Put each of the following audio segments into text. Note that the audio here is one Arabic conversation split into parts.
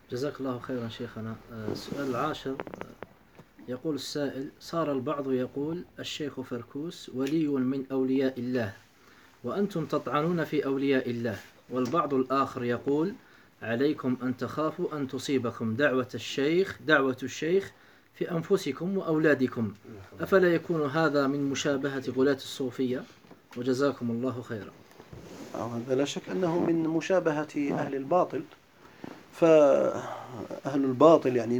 جزاك الله خيرا شيخنا. السؤال العاشر، يقول السائل: صار البعض يقول الشيخ فركوس ولي من أولياء الله، وأنتم تطعنون في أولياء الله، والبعض الآخر يقول عليكم أن تخافوا أن تصيبكم دعوة الشيخ في أنفسكم وأولادكم، أفلا يكون هذا من مشابهة غلاة الصوفية؟ وجزاكم الله خيرا. هذا لا شك أنه من مشابهة أهل الباطل. فأهل الباطل يعني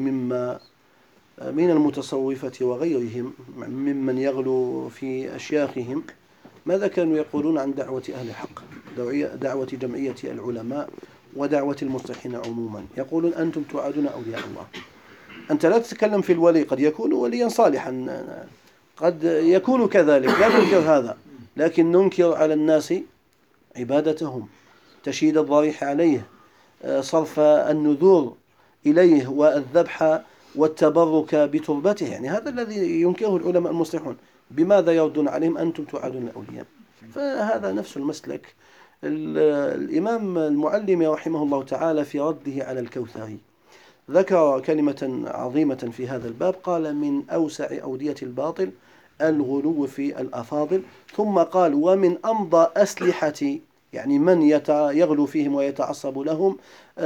من المتصوفة وغيرهم ممن يغلو في أشياخهم، ماذا كانوا يقولون عن دعوة أهل الحق، دعوة جمعية العلماء ودعوة المصلحين عموما؟ يقولون أنتم توعدون أولياء الله. أنت لا تتكلم في الولي، قد يكون وليا صالحا، قد يكون كذلك، لا ننكر هذا، لكن ننكر على الناس عبادتهم، تشييد الضريح عليه، صرف النذور إليه، والذبح والتبرك بتربته. يعني هذا الذي ينكره العلماء المصلحون. بماذا يردون عليهم أنتم توعدون الأولياء؟ فهذا نفس المسلك. الإمام المعلمي رحمه الله تعالى في رده على الكوثري ذكر كلمة عظيمة في هذا الباب، قال: من أوسع أودية الباطل الغلو في الأفاضل. ثم قال: ومن أمضى أسلحة يعني من يغلو فيهم ويتعصب لهم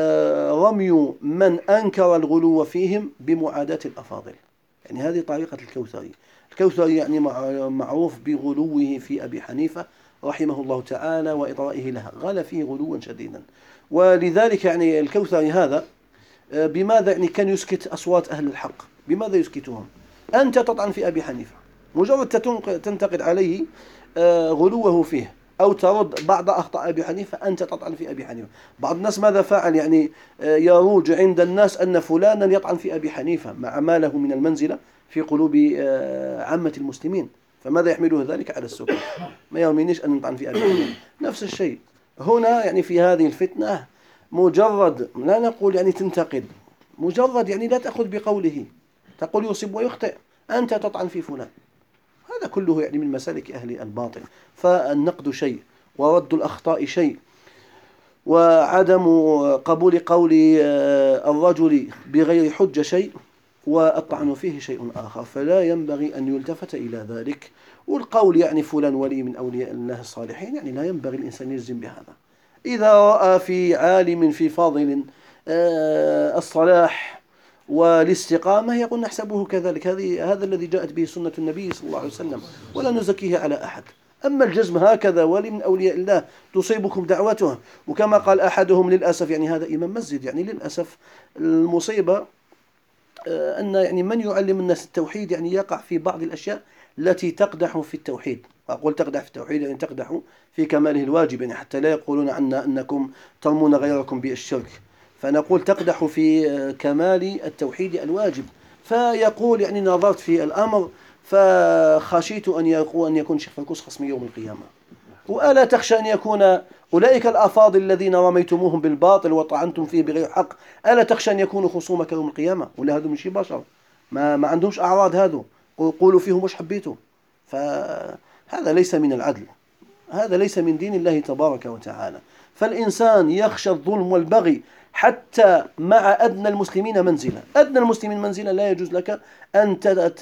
رمي من أنكر الغلو فيهم بمعاداة الأفاضل. يعني هذه طريقة الكوثري. الكوثري يعني معروف بغلوه في أبي حنيفة رحمه الله تعالى وإطرائه لها، غلى فيه غلوا شديدا. ولذلك يعني الكوثري هذا بماذا يعني كان يسكت أصوات أهل الحق؟ بماذا يسكتهم؟ أنت تطعن في أبي حنيفة، مجرد تنتقد عليه غلوه فيه أو ترد بعض أخطاء أبي حنيفة، أنت تطعن في أبي حنيفة. بعض الناس ماذا فعل؟ يعني يروج عند الناس أن فلانا يطعن في أبي حنيفة مع ما له من المنزلة في قلوب عامة المسلمين، فماذا يحمله ذلك على السكوت؟ ما يهمنيش أن نطعن في أبي حنيفة. نفس الشيء هنا، يعني في هذه الفتنة، مجرد لا نقول يعني تنتقد، مجرد يعني لا تأخذ بقوله، تقول يصيب ويخطئ، أنت تطعن في فلان. هذا كله يعني من مسالك أهل الباطل. فالنقد شيء، ورد الأخطاء شيء، وعدم قبول قول الرجل بغير حجة شيء، والطعن فيه شيء آخر. فلا ينبغي أن يلتفت إلى ذلك. والقول يعني فلان ولي من أولياء الله الصالحين، يعني لا ينبغي الإنسان يجزم بهذا. إذا رأى في عالم في فاضل الصلاح والاستقامة يقول نحسبه كذلك. هذا الذي جاءت به سنة النبي صلى الله عليه وسلم، ولا نزكيه على أحد. أما الجزم هكذا ولي من أولياء الله تصيبكم دعوته، وكما قال أحدهم للأسف، يعني هذا إمام مسجد، يعني للأسف المصيبة أن يعني من يعلم الناس التوحيد يعني يقع في بعض الأشياء التي تقدح في التوحيد. أقول تقدح في التوحيد يعني تقدح في كماله الواجب، يعني حتى لا يقولون عنا أنكم ترمون غيركم بالشرك، فنقول تقدح في كمال التوحيد الواجب. فيقول يعني نظرت في الأمر فخشيت أن يكون شيخ فنكوس خصمي يوم القيامة. وألا تخشى أن يكون أولئك الأفاضل الذين رميتموهم بالباطل وطعنتم فيه بغير حق، ألا تخشى أن يكونوا خصومك يوم القيامة؟ ولا هذو مش بشر، ما عندهمش أعراض، هذو قولوا فيهم مش حبيتوا. فهذا ليس من العدل، هذا ليس من دين الله تبارك وتعالى. فالإنسان يخشى الظلم والبغي حتى مع أدنى المسلمين منزلة. أدنى المسلمين منزلة لا يجوز لك أن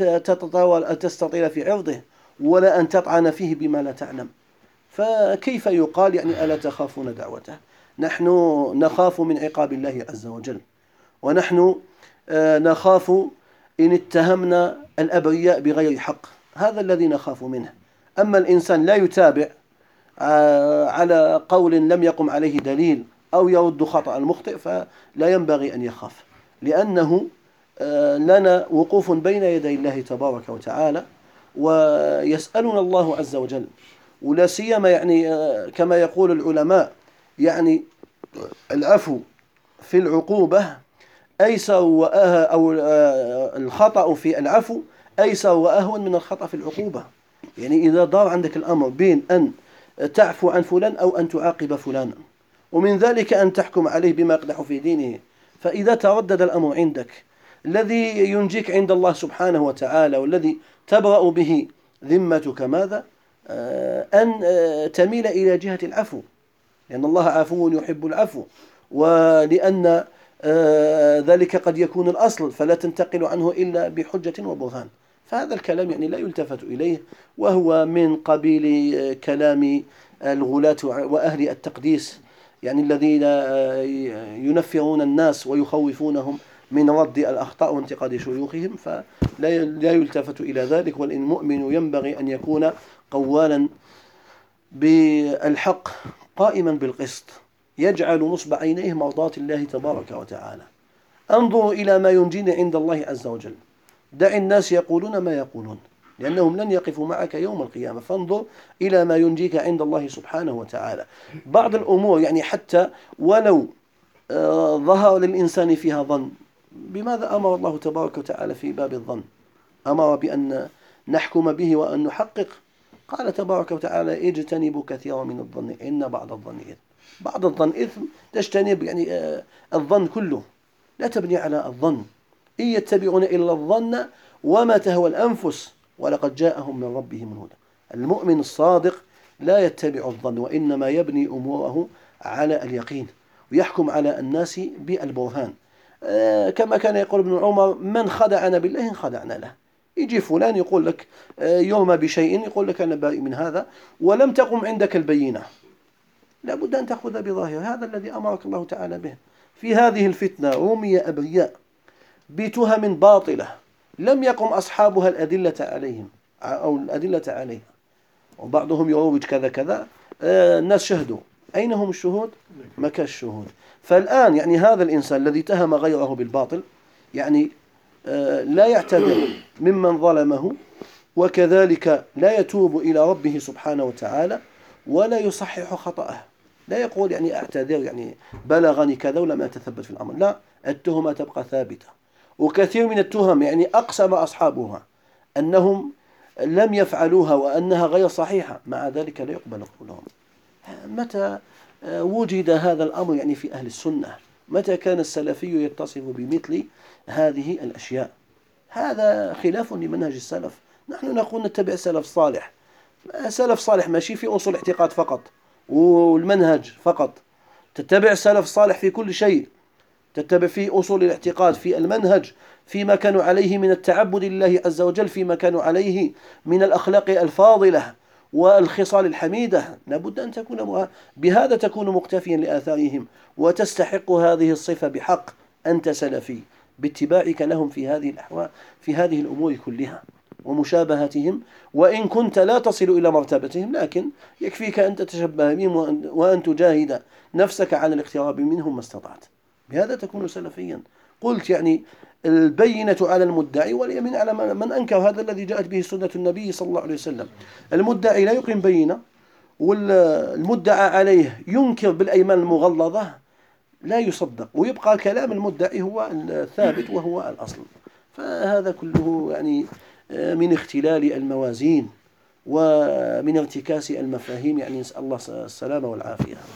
تستطيل في عرضه، ولا أن تطعن فيه بما لا تعلم. فكيف يقال يعني ألا تخافون دعوته؟ نحن نخاف من عقاب الله عز وجل، ونحن نخاف إن اتهمنا الأبرياء بغير حق، هذا الذي نخاف منه. أما الإنسان لا يتابع على قول لم يقم عليه دليل أو يرد خطأ المخطئ، فلا ينبغي أن يخاف، لأنه لنا وقوف بين يدي الله تبارك وتعالى، ويسألنا الله عز وجل. ولا سيما يعني كما يقول العلماء، يعني العفو في العقوبة أيسر أو الخطأ في العفو أيسر وأهون من الخطأ في العقوبة. يعني إذا دار عندك الأمر بين أن تعفو عن فلان أو أن تعاقب فلانا، ومن ذلك أن تحكم عليه بما يقدح في دينه، فإذا تردد الأمر عندك، الذي ينجيك عند الله سبحانه وتعالى والذي تبرأ به ذمتك ماذا؟ أن تميل إلى جهة العفو، لأن الله عفو يحب العفو، ولأن ذلك قد يكون الأصل فلا تنتقل عنه إلا بحجة وبرهان. فهذا الكلام يعني لا يلتفت إليه، وهو من قبيل كلام الغلاة وأهل التقديس، يعني الذين ينفرون الناس ويخوفونهم من رد الأخطاء وانتقاد شيوخهم، فلا يلتفت إلى ذلك. والمؤمن ينبغي أن يكون قوالا بالحق قائما بالقسط، يجعل نصب عينيه مرضاة الله تبارك وتعالى. انظروا إلى ما ينجينا عند الله عز وجل، دع الناس يقولون ما يقولون لأنهم لن يقفوا معك يوم القيامة، فانظر إلى ما ينجيك عند الله سبحانه وتعالى. بعض الأمور يعني حتى ولو ظهر للإنسان فيها ظن، بماذا أمر الله تبارك وتعالى في باب الظن؟ أمر بأن نحكم به وأن نحقق. قال تبارك وتعالى اجتنبوا كثيرا من الظن إن بعض الظن إثم. بعض الظن إثم، تجتنب يعني الظن كله، لا تبني على الظن. إن يتبعون إلا الظن وما تهوى الأنفس ولقد جاءهم من ربهم الهدى. المؤمن الصادق لا يتبع الظن، وإنما يبني أموره على اليقين ويحكم على الناس بالبرهان. كما كان يقول ابن عمر من خدعنا بالله خدعنا له. يجي فلان يقول لك يرمى بشيء، يقول لك أنا بريء من هذا، ولم تقم عندك البينة، لابد أن تأخذ بظاهر. هذا الذي أمرك الله تعالى به. في هذه الفتنة رمي أبرياء بتهم باطلة لم يقم أصحابها الأدلة عليهم أو الأدلة عليها، وبعضهم يروج كذا كذا، الناس شهدوا. أين هم الشهود؟ مكى الشهود. فالآن يعني هذا الإنسان الذي تهم غيره بالباطل يعني لا يعتذر ممن ظلمه، وكذلك لا يتوب إلى ربه سبحانه وتعالى ولا يصحح خطأه. لا يقول يعني أعتذر يعني بلغني كذا ولم أتثبت في الأمر، لا، التهمة تبقى ثابتة. وكثير من التهم يعني أقسم أصحابها أنهم لم يفعلوها وأنها غير صحيحة، مع ذلك لا يقبل قولهم. متى وجد هذا الأمر يعني في أهل السنة؟ متى كان السلفي يتصف بمثل هذه الأشياء؟ هذا خلاف لمنهج السلف. نحن نقول نتبع سلف صالح. سلف صالح ماشي في أصول الاعتقاد فقط والمنهج فقط، تتبع سلف صالح في كل شيء، تتبع في أصول الاعتقاد، في المنهج، فيما كانوا عليه من التعبد لله عز وجل، فيما كانوا عليه من الأخلاق الفاضلة والخصال الحميدة. لابد أن تكون بهذا تكون مقتفيا لآثارهم وتستحق هذه الصفة بحق. أنت سلفي باتباعك لهم في هذه الأحوال، في هذه الأمور كلها ومشابهتهم، وإن كنت لا تصل إلى مرتبتهم، لكن يكفيك أن تتشبه بهم وأن تجاهد نفسك على الاقتراب منهم ما استطعت. بهذا تكون سلفيا. قلت يعني البينة على المدعي واليمين على من أنكر. هذا الذي جاءت به سنة النبي صلى الله عليه وسلم. المدعي لا يقيم بينة، والمدعى عليه ينكر بالأيمان المغلظة، لا يصدق، ويبقى كلام المدعي هو الثابت وهو الأصل. فهذا كله يعني من اختلال الموازين ومن ارتكاس المفاهيم، يعني نسأل الله السلامة والعافية.